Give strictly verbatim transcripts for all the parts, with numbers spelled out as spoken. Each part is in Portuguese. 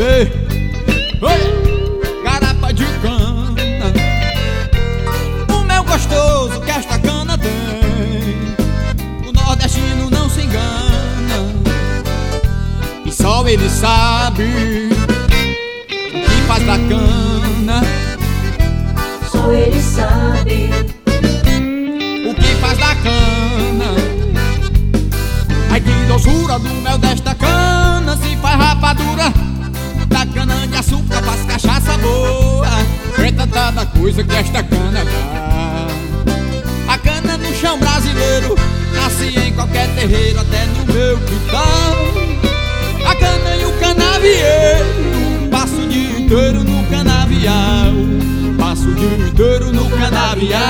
beber. Oi, garapa de cana, o mel gostoso que esta cana tem. O nordestino não se engana, e só ele sabe o que faz da cana. Só ele sabe o que faz da cana. Ai, que doçura do mel desta cana, se faz rapadura da cana de açúcar, faz cachaça boa. É tanta coisa que esta cana dá. A cana no chão brasileiro nasce em qualquer terreiro, até no meu quintal. A cana e o canavieiro, passo o dia inteiro no canavial. Passo o dia inteiro no canavial.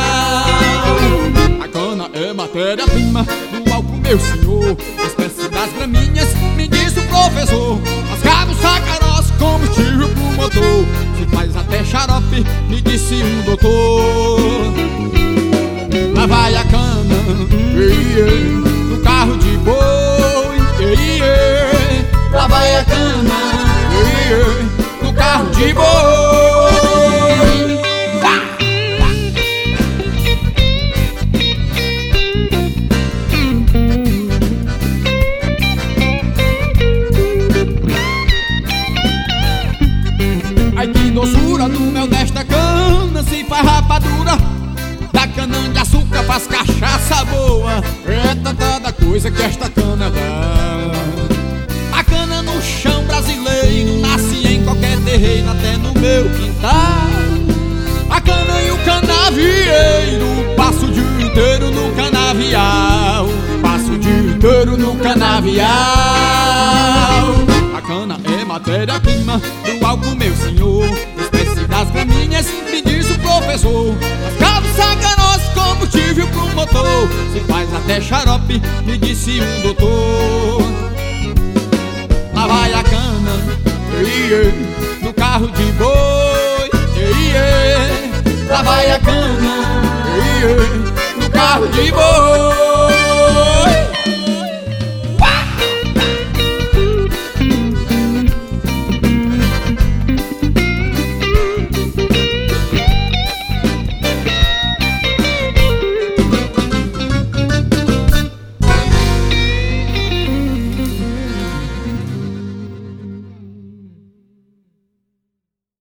A cana é matéria-prima do álcool, meu senhor. Espécie das graminhas, me diz o professor. Mascavo, sacaroz, combustível pro motor. Se faz até xarope, me disse um doutor. Lá vai a cana, ei, ei, no carro de boi, ei, ei. Lá vai a cana, ei, ei, no carro de boi. Ai, que doçura do mel desta cana, se faz rapadura da cana de açúcar, faz cachaça boa. É tanta coisa que esta cana dá. A cana no chão brasileiro nasce em qualquer terreno, até no meu quintal. A cana e o canavieiro, passo o dia inteiro no canavial. Passo o dia inteiro no canavial. A cana é matéria-prima do álcool, meu senhor. Espécie das graminhas, me diz o professor. Mascavo, sacaroz, combustível pro motor. Se faz até xarope, me disse um doutor.